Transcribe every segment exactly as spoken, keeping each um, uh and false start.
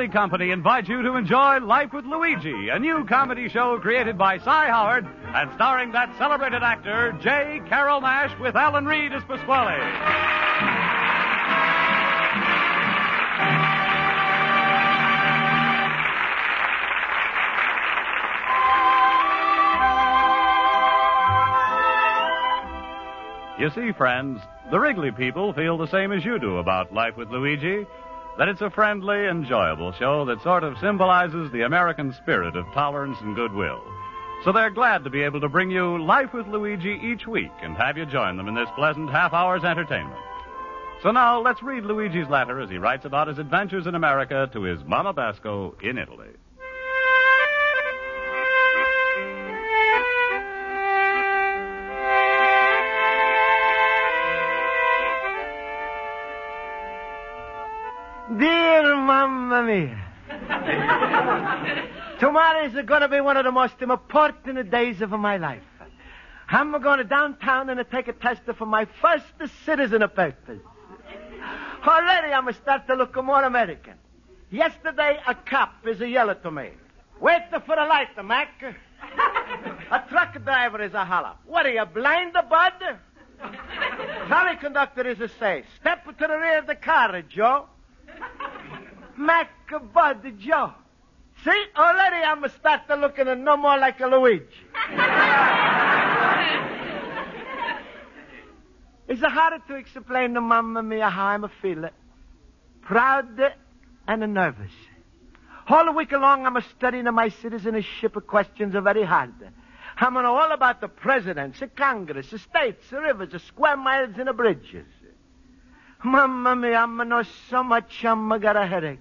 Wrigley Company invites you to enjoy Life with Luigi, a new comedy show created by Cy Howard and starring that celebrated actor, J. Carrol Naish, with Alan Reed as Pasquale. You see, friends, the Wrigley people feel the same as you do about Life with Luigi, that it's a friendly, enjoyable show that sort of symbolizes the American spirit of tolerance and goodwill. So they're glad to be able to bring you Life with Luigi each week and have you join them in this pleasant half hour's entertainment. So now let's read Luigi's letter as he writes about his adventures in America to his Mama Basco in Italy. Dear Mamma Mia, tomorrow is going to be one of the most important days of my life. I'm going to downtown and take a test for my first citizen papers. Already I'm starting to look more American. Yesterday, a cop is yelling to me. Wait for the light, Mac. A truck driver is a holler. What are you, blind, bud? Trolley conductor is a say. Step to the rear of the car, Joe. Mac, Bud, Joe. See, already I'm starting looking no more like a Luigi. It's hard to explain to Mamma Mia how I'm feeling. Proud and nervous. All week long I'm studying my citizenship questions very hard. I'm know all about the presidents, the Congress, the states, the rivers, the square miles, and the bridges. Mamma Mia, I'm know so much I'm got a headache.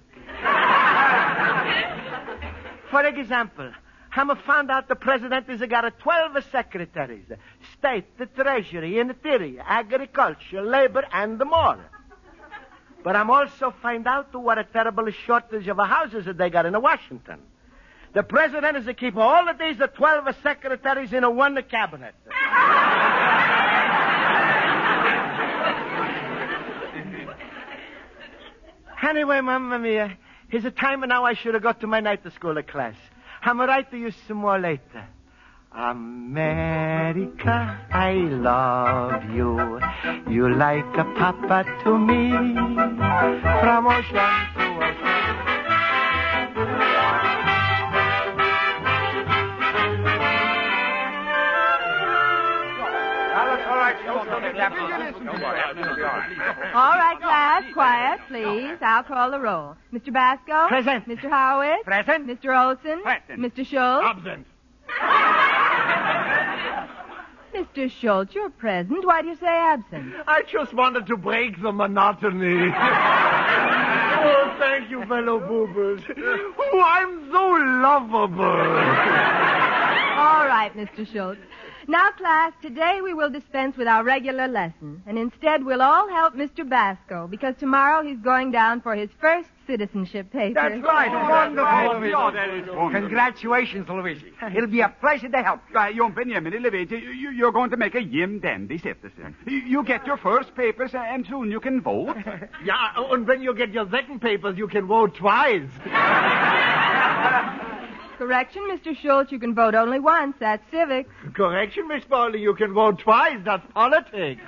For example, I'm found out the president has got twelve secretaries. State, the Treasury, Interior, Agriculture, Labor, and more. But I'm also find out what a terrible shortage of houses that they got in Washington. The president is to keep all of these twelve secretaries in a one cabinet. Anyway, Mamma Mia, it's a time now I should have got to my night school class. I'm write to you some more later. America, I love you. You like a papa to me. From ocean to ocean. All right, class, quiet, please. I'll call the roll. Mister Basco? Present. Mister Howard? Present. Mister Olson? Present. Mister Schultz? Absent. Mister Schultz, you're present. Why do you say absent? I just wanted to break the monotony. Oh, thank you, fellow boobers. Oh, I'm so lovable. All right, Mister Schultz. Now, class, today we will dispense with our regular lesson, and instead we'll all help Mister Basco, because tomorrow he's going down for his first citizenship paper. That's right. Wonderful, Luigi. Oh, congratulations, Luigi. It'll be a pleasure to help you. Uh, young Benjamin, Luigi, you, you're going to make a Jim Dandy citizen. You, you get your first papers, and soon you can vote. Yeah, and when you get your second papers, you can vote twice. Correction, Mister Schultz, you can vote only once. That's civics. Correction, Miss Bowley, you can vote twice. That's politics.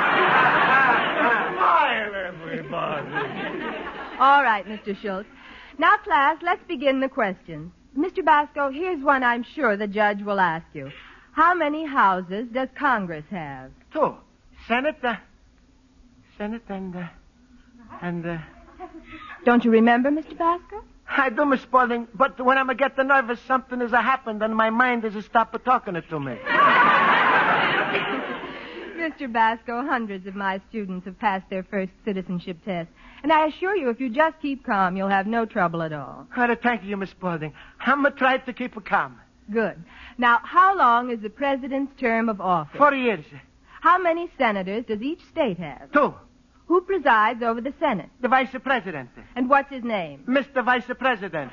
Smile, everybody. All right, Mister Schultz. Now, class, let's begin the questions. Mister Basco, here's one I'm sure the judge will ask you. How many houses does Congress have? Two. Senate, uh, Senate and, uh, and, uh... Don't you remember, Mister Basco? I do, Miss Spaulding, but when I'm getting nervous, something has happened, and my mind has stopped talking to me. Mister Basco, hundreds of my students have passed their first citizenship test, and I assure you, if you just keep calm, you'll have no trouble at all. Oh, thank you, Miss Spaulding. I'm going to try to keep calm. Good. Now, how long is the president's term of office? Four years. How many senators does each state have? Two. Who presides over the Senate? The Vice President. And what's his name? Mister Vice President.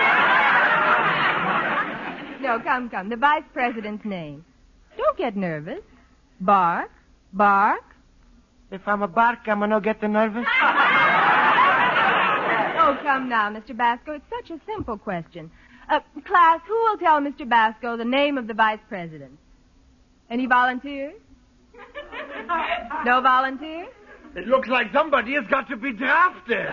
No, come, come. The Vice President's name. Don't get nervous. Bark. Bark. If I'm a bark, I'm going to get nervous. Oh, Oh, come now, Mister Basco. It's such a simple question. Uh, class, who will tell Mister Basco the name of the vice president? Any volunteers? No volunteers? It looks like somebody has got to be drafted.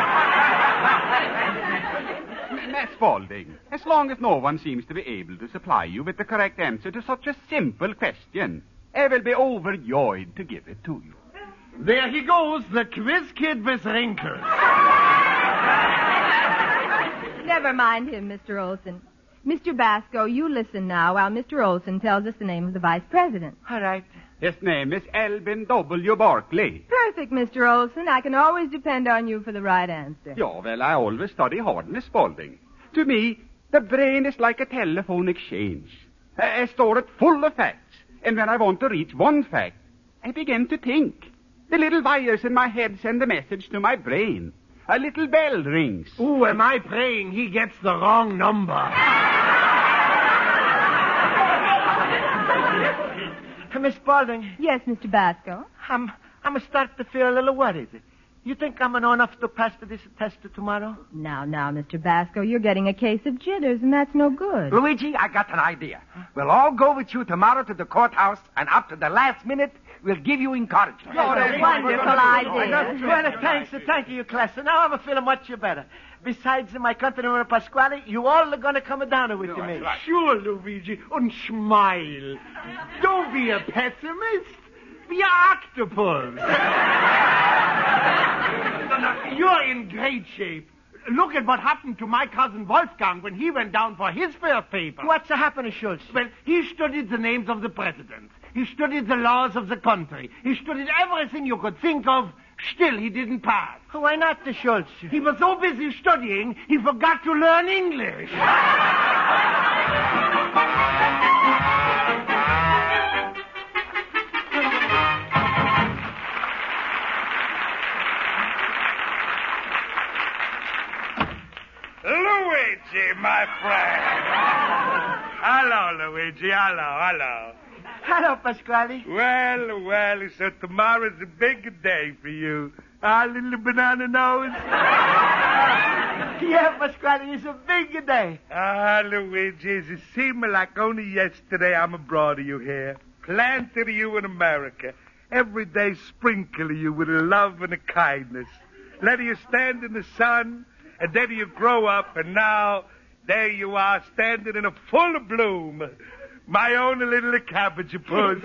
Miss Spaulding, as long as no one seems to be able to supply you with the correct answer to such a simple question, I will be overjoyed to give it to you. There he goes, the quiz kid with wrinkles. Never mind him, Mister Olson. Mister Basco, you listen now while Mister Olson tells us the name of the vice president. All right. His name is Alvin W. Barkley. Perfect, Mister Olson. I can always depend on you for the right answer. Yeah, well, I always study hard, Miss Spaulding. To me, the brain is like a telephone exchange. I, I store it full of facts, and when I want to reach one fact, I begin to think. The little wires in my head send a message to my brain. A little bell rings. Ooh, am I praying he gets the wrong number? Miss Spaulding. Yes, Mister Basco. I'm, I'm starting to feel a little worried. You think I'm know enough to pass this test tomorrow? Now, now, Mister Basco, you're getting a case of jitters, and that's no good. Luigi, I got an idea. We'll all go with you tomorrow to the courthouse, and up to the last minute, we'll give you encouragement. Oh, that's a wonderful idea. Well, thanks, thank you, class. So now I'm feeling much better. Besides my countryman Pasquale, you all are going to come down with me. Right. Sure, Luigi, and smile. Don't be a pessimist. Be an octopus. You're in great shape. Look at what happened to my cousin Wolfgang when he went down for his first paper. What's happened, Schultz? Well, he studied the names of the presidents. He studied the laws of the country. He studied everything you could think of. Still, he didn't pass. Why not, the Schultz? He was so busy studying, he forgot to learn English. Luigi, my friend. Hello, Luigi. Hello, hello. Hello, Pasquale. Well, well, so tomorrow's a big day for you. Ah, little banana nose. Yeah, Pasquale, it's a big day. Ah, Luigi, it seemed like only yesterday I'm abroad of you here. Planted you in America. Every day sprinkling you with a love and a kindness. Letting you stand in the sun, and then you grow up, and now there you are standing in a full bloom. My own little cabbage puss.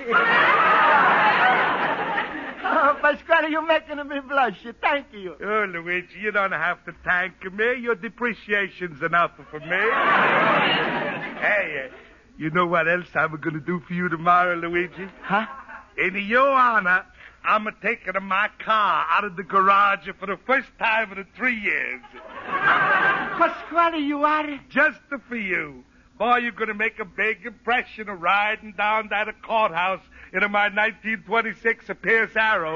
Oh, Pasquale, you're making me blush. Thank you. Oh, Luigi, you don't have to thank me. Your depreciation's enough for me. Hey, uh, you know what else I'm going to do for you tomorrow, Luigi? Huh? In your honor, I'm taking my car out of the garage for the first time in three years. Pasquale, you are... Just for you. Boy, you're going to make a big impression of riding down that courthouse in my nineteen twenty-six Pierce Arrow.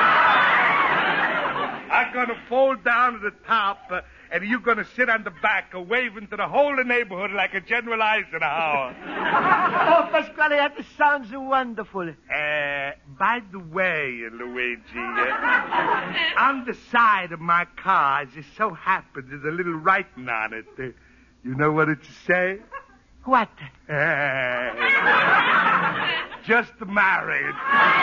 I'm going to fold down to the top, uh, and you're going to sit on the back, uh, waving to the whole neighborhood like a General Eisenhower. Oh, Pasquale, that sounds wonderful. Uh, by the way, Luigi, uh, on the side of my car, as it so happens, there's a little writing on it. Uh, you know what it say? What? Uh, just married.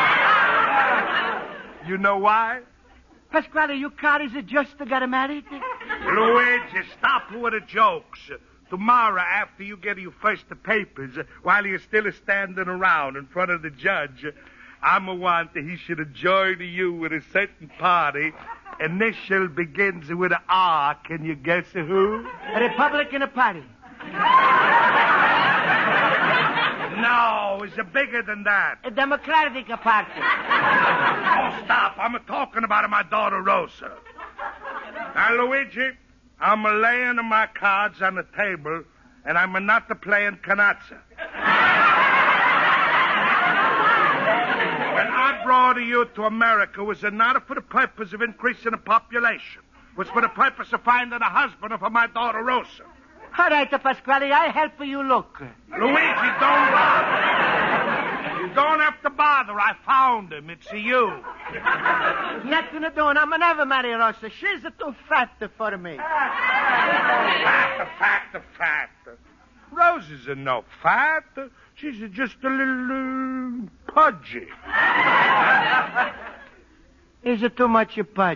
You know why? Pasquale, your car is just to get married? Luigi, stop with the jokes. Tomorrow, after you get your first papers, while you're still standing around in front of the judge, I'm a want that he should join you with a certain party. Initial begins with an R. Can you guess who? A Republican Party. No, it's bigger than that. A Democratic Party. Oh, stop. I'm talking about my daughter, Rosa. Now, Luigi, I'm laying my cards on the table, and I'm not playing canazza. When I brought you to America, was it not for the purpose of increasing the population? It was for the purpose of finding a husband for my daughter, Rosa. All right, Pasquale, I help you look. Luigi, don't lie. You don't have to bother. I found him. It's you. Nothing to do, and I'm never marry Rosa. She's too fat for me. Fat, fat, fat. Rose is no fat. She's just a little uh, pudgy. Is it too much of pudge?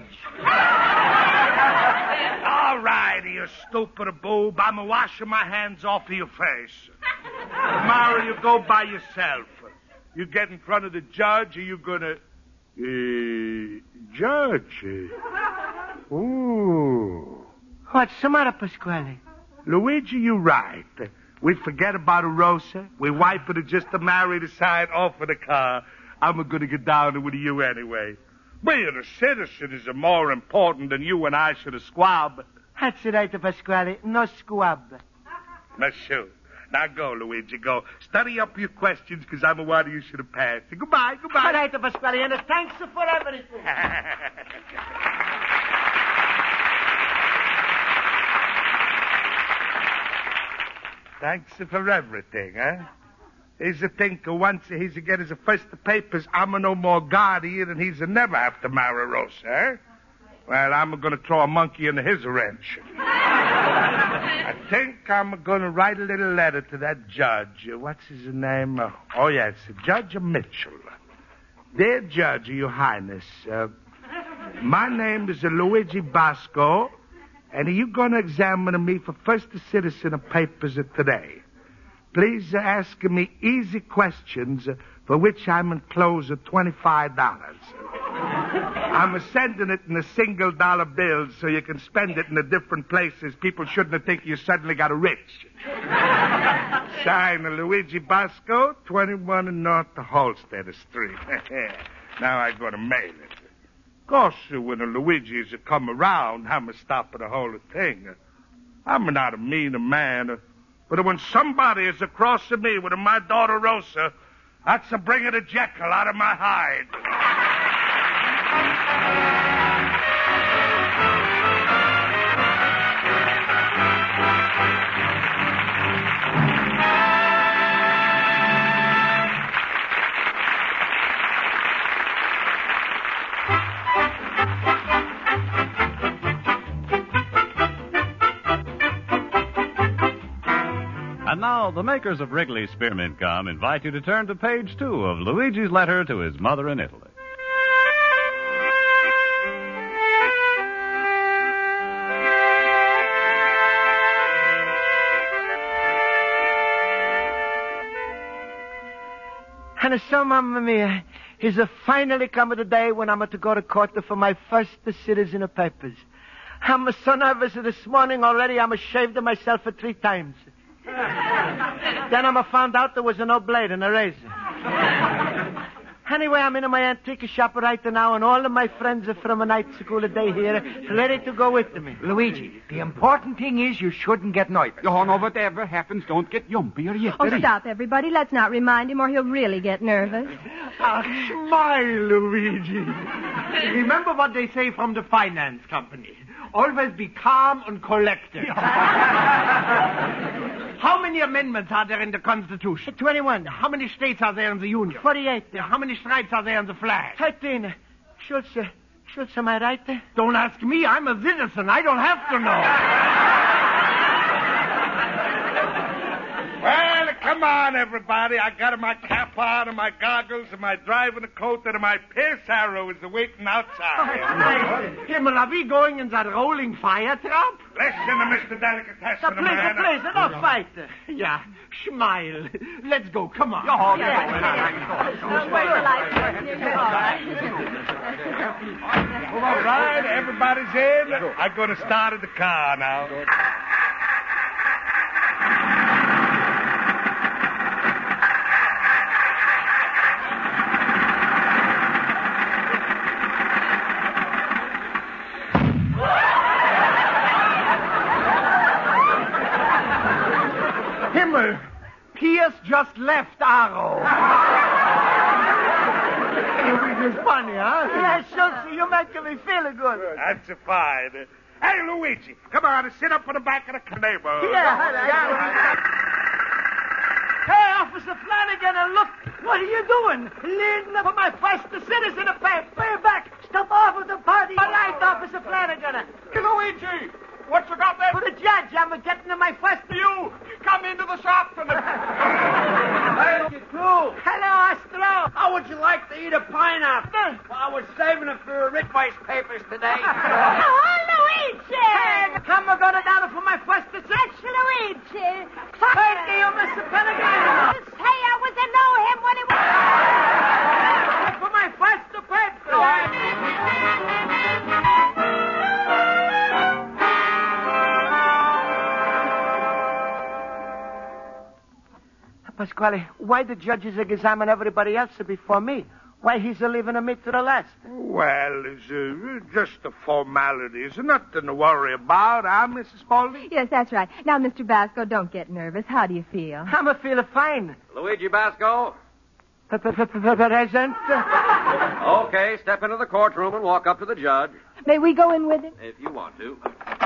All right, you stupid boob. I'm washing my hands off of your face. Tomorrow you go by yourself. You get in front of the judge, or you gonna... Uh, judge? Ooh. What's the matter, Pasquale? Luigi, you're right. We forget about Rosa. We wipe her just to marry the side off of the car. I'm gonna get down with you anyway. Being a citizen is more important than you and I should have squab. That's right, Pasquale. No squab. Now, shoot. Now go, Luigi, go. Study up your questions, because I'm a one you should have passed. Goodbye, goodbye. All right, Pasquale, and thanks for everything. Thanks for everything, huh? He's a thinker. Once he's a get his first papers, I'm a no more guardian, and he's a never have to marry Rosa, huh? Well, I'm going to throw a monkey in his wrench. I think I'm going to write a little letter to that judge. Uh, What's his name? Uh, oh, yes, Judge Mitchell. Dear Judge, Your Highness, uh, my name is uh, Luigi Basco, and you're going to examine me for first citizen of papers today. Please uh, ask me easy questions uh, for which I'm enclosed at twenty-five dollars. I'm sending it in a single dollar bills so you can spend it in the different places. People shouldn't think you suddenly got rich. Sign Luigi Basco, twenty-one North Holstead Street. Now I'm going to mail it. Of course, when the Luigi's come around, I'm stopping the whole thing. I'm not a mean man, but when somebody is across of me with my daughter Rosa, that's a bringing a Jekyll out of my hide. And now, the makers of Wrigley's Spearmint Gum invite you to turn to page two of Luigi's letter to his mother in Italy. And so, Mamma Mia, is a finally come the day when I'm to go to court for my first citizen of papers. I'm so nervous this morning already, I'm shaved myself for three times. Then I found out there was no blade and a razor. Anyway, I'm in my antique shop right now, and all of my friends are from a night school day here, ready to go with me. Luigi, the important thing is you shouldn't get nervous. Oh, no, whatever happens, don't get yumpy or Oh, yittery. stop, everybody. Let's not remind him, or he'll really get nervous. Ah, smile, Luigi. Remember what they say from the finance company. Always be calm and collected. How many amendments are there in the Constitution? twenty-one. How many states are there in the Union? forty-eight. How many stripes are there in the flag? thirteen. Schultz, uh, Schultz, am I right? Don't ask me. I'm a citizen. I don't have to know. Well, come on, everybody. I got my cap on and my goggles and my driving coat and my Pierce arrow is waiting outside. Himmel, are we going in that rolling fire trap? Listen to Mister Delicatessen, So please, man. please, no fight. Yeah, smile. Let's go. Come on. Don't wait till I near you all right. All right, everybody's in. I'm going to start at the car now. Himmel, Pierce just left Arrow. It was funny, huh? Yeah, Schultz, you're making me feel good. That's a fine. Hey, Luigi, come on, sit up on the back of the neighborhood. Yeah, yeah. Hey, off Officer Flanagan, and look, what are you doing? Leading up for my first citizen affair. Way back. Stop off with the party. All right, Officer Flanagan. Luigi, what you got there? For the judge, I'm getting to my first... You come into the shop tonight. Hello, Astro. How would you like to eat a pineapple? Well, I was saving it for Ritweiss papers today. Oh, Luigi! Hey, I'm going to down for my first citizen. That's Luigi. Thank you, Mister Flanagan. Say I was to know him when he was... For my first paper. Pasquale, why the judges examine everybody else before me? Why he's a leaving me to the last? Well, it's uh, just a formality. It's nothing to worry about, huh, Missus Spaulding? Yes, that's right. Now, Mister Basco, don't get nervous. How do you feel? I'm a feeling fine. Luigi Basco? Present. Okay, step into the courtroom and walk up to the judge. May we go in with him? If you want to.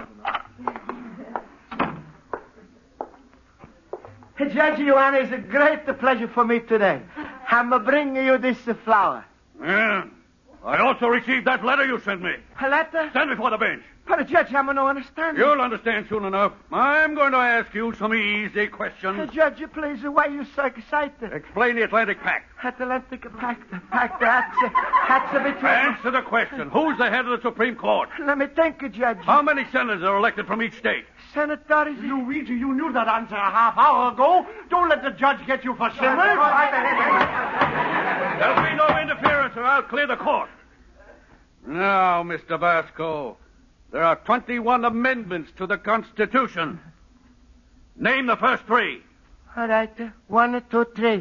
Judge, Your Honor, it's a great pleasure for me today. I'm bringing you this flower. Yeah. I also received that letter you sent me. A letter? Stand before the bench. But, Judge, I'm no understand. You'll understand soon enough. I'm going to ask you some easy questions. Judge, please, why are you so excited? Explain the Atlantic Pact. Atlantic Pact, Pact, that's, that's a between... Answer the question. Who's the head of the Supreme Court? Let me think, Judge. How many senators are elected from each state? Senators? Luigi, you knew that answer a half hour ago. Don't let the judge get you for shivers. There'll be no interference or I'll clear the court. Now, Mister Basco, there are twenty-one amendments to the Constitution. Name the first three. All right. One, two, three.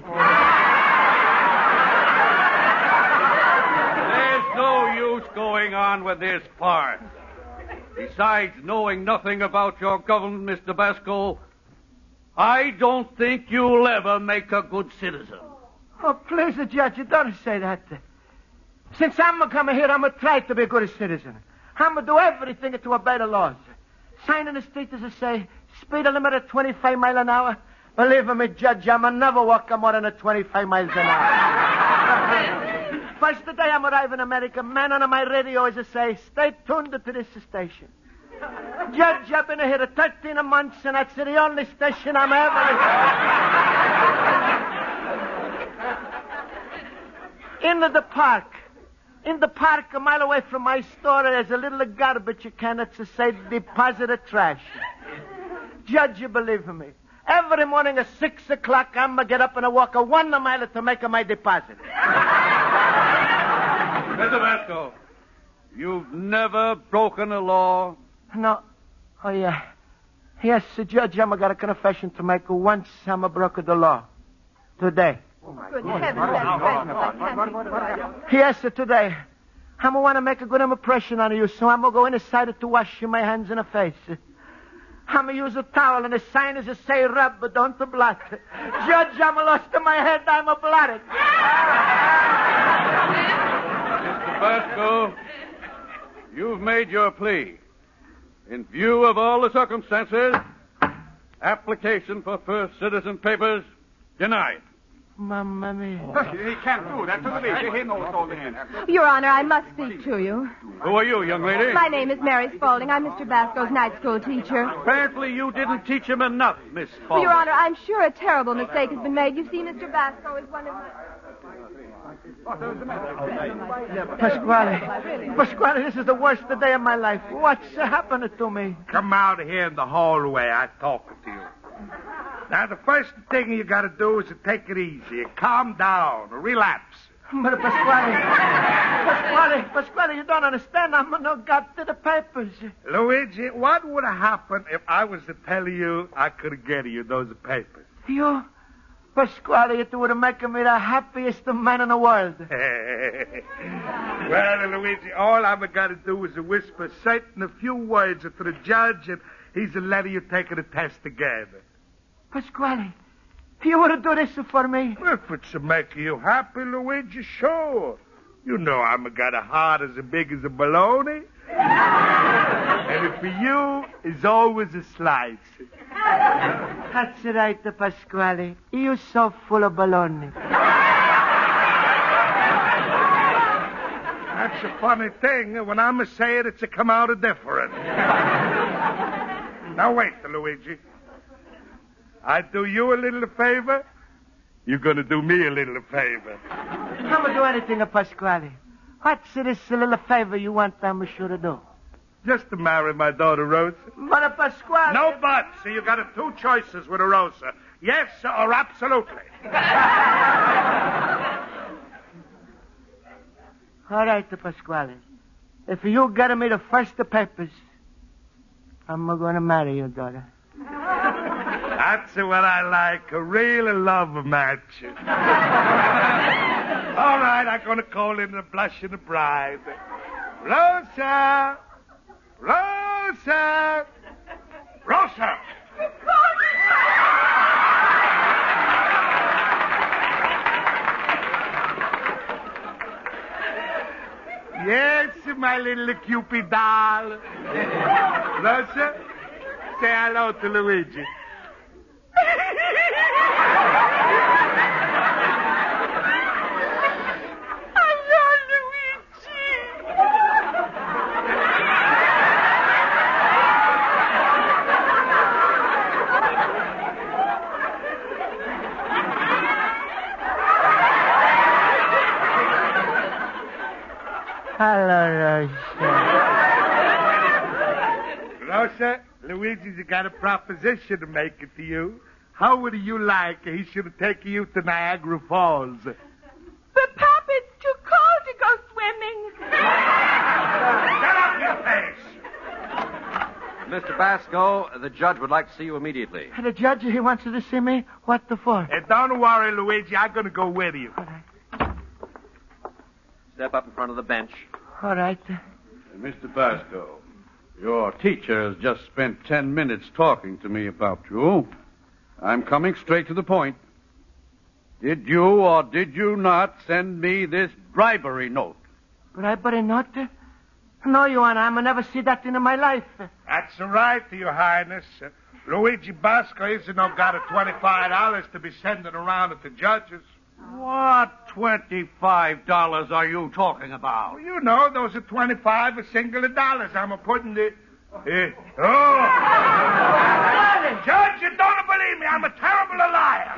There's no use going on with this part. Besides knowing nothing about your government, Mister Basco, I don't think you'll ever make a good citizen. Oh, please, Judge, you don't say that. Since I'm coming here, I'm going to try to be a good citizen. I'm going to do everything to obey the laws. Sign in the street as I say, speed limit at twenty-five miles an hour. Believe me, Judge, I'm going to never walk more than twenty-five miles an hour. First day I'm arriving in America, man on my radio as I say, stay tuned to this station. Judge, I've been here thirteen months, and that's the only station I'm ever in. In the park. In the park, a mile away from my store, there's a little garbage can that says deposit of trash. Judge, you believe me. Every morning at six o'clock, I'm going to get up and I walk a one mile to make my deposit. Mister Basco, you've never broken a law? No. Oh, yeah. Yes, Judge, I'm got a confession to make. Once I'm a broke the law. Today. Good heavens, that's dreadful. Yes, today. I'm going to want to make a good impression on you, so I'm going to go inside to wash my hands and face. I'm going to use a towel, and the sign is to say rub, but don't blot. Judge, I'm lost in my head. I'm a blotted. Mister Basco, you've made your plea. In view of all the circumstances, application for first citizen papers denied. Mamma mia. He can't do that to Luigi. He knows all the answers. Your Honor, I must speak to you. Who are you, young lady? My name is Mary Spaulding. I'm Mister Basco's night school teacher. Apparently you didn't teach him enough, Miss Spaulding. Your Honor, I'm sure a terrible mistake has been made. You see, Mister Basco is one of my... Pasquale. Pasquale, this is the worst day of my life. What's happened to me? Come out here in the hallway. I'm talking to you. Now, the first thing you got to do is to take it easy. Calm down. Relapse. But Pasquale, Pasquale, Pasquale, you don't understand. I'm not got to the papers. Luigi, what would have happened if I was to tell you I could get you those papers? You? Pasquale, it would have made me the happiest man in the world. Well, Luigi, all I've got to do is whisper certain a few words to the judge, and he's to let you take the test again. Pasquale, you would do this for me? If it's to make you happy, Luigi, sure. You know I'm got a heart as big as a baloney. And for you is always a slice. That's right, Pasquale. You're so full of baloney. That's a funny thing. When I'm a say it, it's a come out of different. Now wait, Luigi. I do you a little favor. You're going to do me a little favor. I'm going to do anything, Pasquale. What's this little favor you want I'm sure to do? Just to marry my daughter, Rosa. But a Pasquale... No buts. So you got a two choices with a Rosa. Yes or absolutely. All right, Pasquale. If you get me the first papers, I'm going to marry your daughter. That's what I like, a real love match. All right, I'm going to call in the blush of the bride. Rosa! Rosa! Rosa! Yes, my little Cupid doll. Rosa, say hello to Luigi. Hello, Rosa. Rosa, Luigi's got a proposition to make it to you. How would you like he should have taken you to Niagara Falls? But, Pop, it's too cold to go swimming. Shut up your face! Mister Basco, the judge would like to see you immediately. The judge, he wants you to see me? What the for? Hey, don't worry, Luigi. I'm going to go with you. Step up in front of the bench. All right. Mister Basco, your teacher has just spent ten minutes talking to me about you. I'm coming straight to the point. Did you or did you not send me this bribery note? Bribery note? No, Your Honor, I'm never see that in my life. That's all right, Your Highness. Uh, Luigi Basco isn't no got a twenty-five dollars to be sending around at the judges. What twenty-five dollars are you talking about? Well, you know, those are twenty-five a single dollars. I'm a putting the... Uh, oh! Judge, you don't believe me. I'm a terrible liar.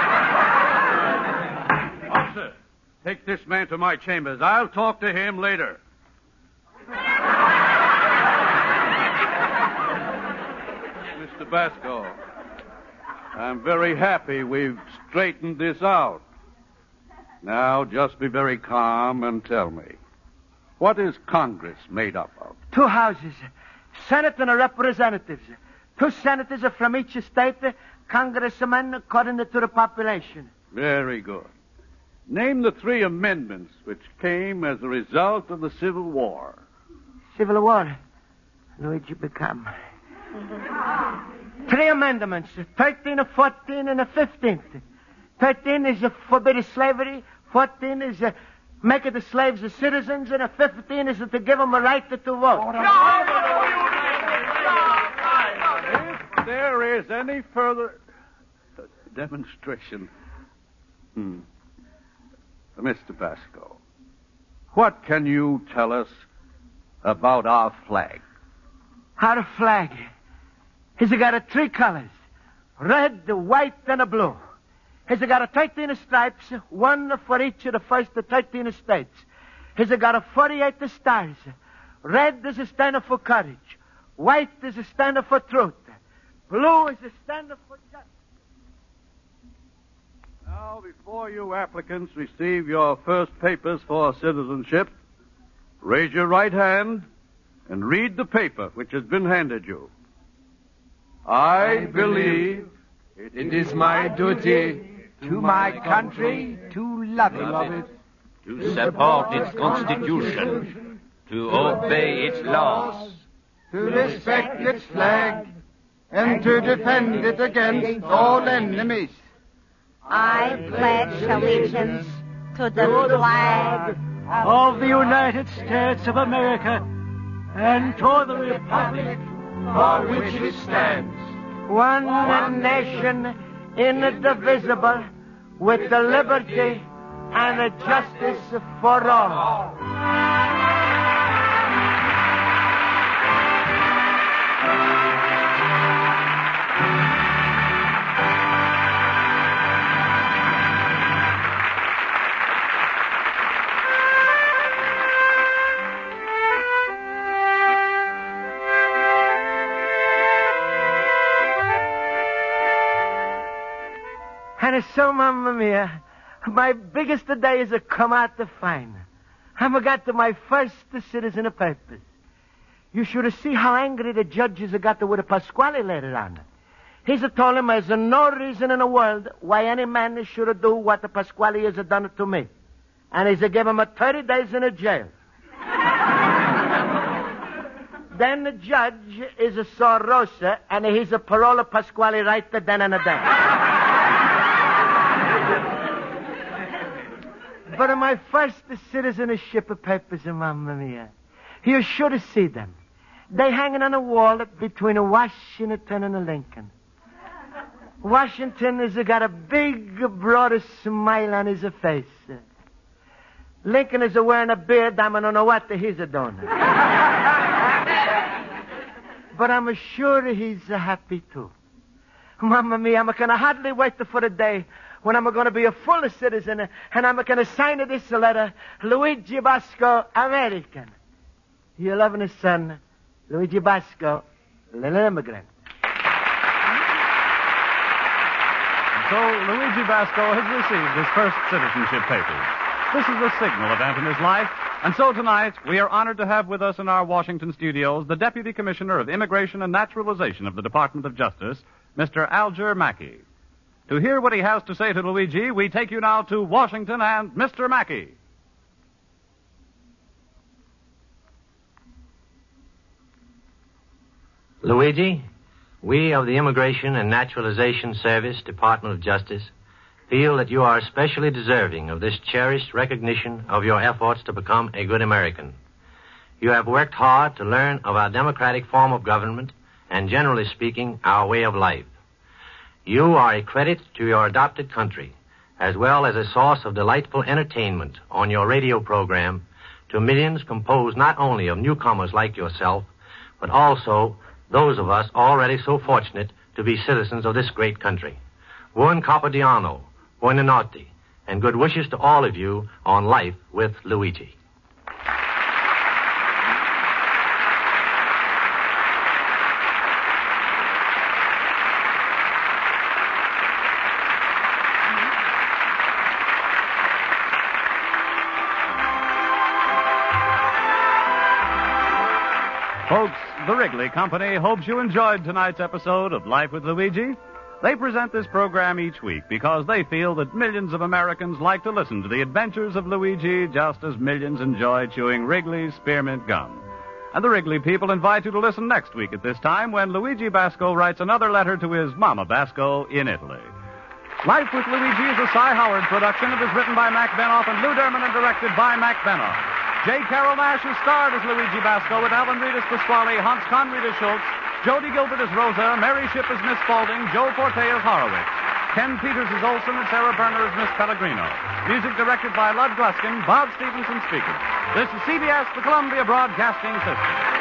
Officer, take this man to my chambers. I'll talk to him later. Mister Basco, I'm very happy we've straightened this out. Now, just be very calm and tell me, what is Congress made up of? Two houses, Senate and representatives. Two senators from each state, congressmen according to the population. Very good. Name the three amendments which came as a result of the Civil War. Civil War? Luigi become. Three amendments, thirteen, fourteen, and fifteenth. thirteen is forbid slavery, fourteen is uh, make the slaves the citizens, and fifteen is to give them a right to, to vote. If there is any further uh, demonstration... Hmm. Mister Basco, what can you tell us about our flag? Our flag? He's got a three colors, red, white, and a blue. He's got a thirteen stripes, one for each of the first thirteen states. He's got a forty-eight stars. Red is a standard for courage. White is a standard for truth. Blue is a standard for justice. Now, before you applicants receive your first papers for citizenship, raise your right hand and read the paper which has been handed you. I believe it is my duty to my country to love it, to support its constitution, to obey its laws, to respect its flag, and to defend it against all enemies. I pledge allegiance to the flag of the United States of America and to the republic for which it stands, one nation, indivisible, with the liberty and the justice for all. And so, Mamma Mia, my biggest day is a come out to find. I'm got to my first citizen of purpose. You should have seen how angry the judges have got to with Pasquale later on. He's told him there's no reason in the world why any man should have do what the Pasquale has done to me. And he's give him a thirty days in a jail. Then the judge is a Sorosa, and he's a parola Pasquale right then and there. But in my first citizenship of papers, Mamma Mia, you should have seen them. They hanging on a wall between a Washington and a Lincoln. Washington has got a big, broad smile on his face. Lincoln is wearing a beard. I don't know what he's doing. But I'm sure he's happy too. Mamma Mia, I'm going to hardly wait for the day when I'm going to be a full citizen, and I'm going to sign this letter, Luigi Basco, American. Your loving son, Luigi Basco, little immigrant. So Luigi Basco has received his first citizenship papers. This is a signal event in his life, and so tonight we are honored to have with us in our Washington studios the Deputy Commissioner of Immigration and Naturalization of the Department of Justice, Mister Alger Mackey. To hear what he has to say to Luigi, we take you now to Washington and Mister Mackey. Luigi, we of the Immigration and Naturalization Service, Department of Justice, feel that you are especially deserving of this cherished recognition of your efforts to become a good American. You have worked hard to learn of our democratic form of government and, generally speaking, our way of life. You are a credit to your adopted country, as well as a source of delightful entertainment on your radio program to millions composed not only of newcomers like yourself, but also those of us already so fortunate to be citizens of this great country. Buon Capodiano, Buonanotte, and good wishes to all of you on Life with Luigi. Folks, the Wrigley Company hopes you enjoyed tonight's episode of Life with Luigi. They present this program each week because they feel that millions of Americans like to listen to the adventures of Luigi just as millions enjoy chewing Wrigley's spearmint gum. And the Wrigley people invite you to listen next week at this time when Luigi Basco writes another letter to his Mama Basco in Italy. Life with Luigi is a Cy Howard production. It is written by Mac Benoff and Lou Derman and directed by Mac Benoff. J. Carroll Nash is starred as Luigi Basco with Alan Reed as Pasquale, Hans Conried as Schultz, Jody Gilbert as Rosa, Mary Shipp as Miss Spaulding, Joe Forte as Horowitz, Ken Peters as Olson, and Sarah Berner as Miss Pellegrino. Music directed by Lud Gluskin, Bob Stevenson speaking. This is C B S, the Columbia Broadcasting System.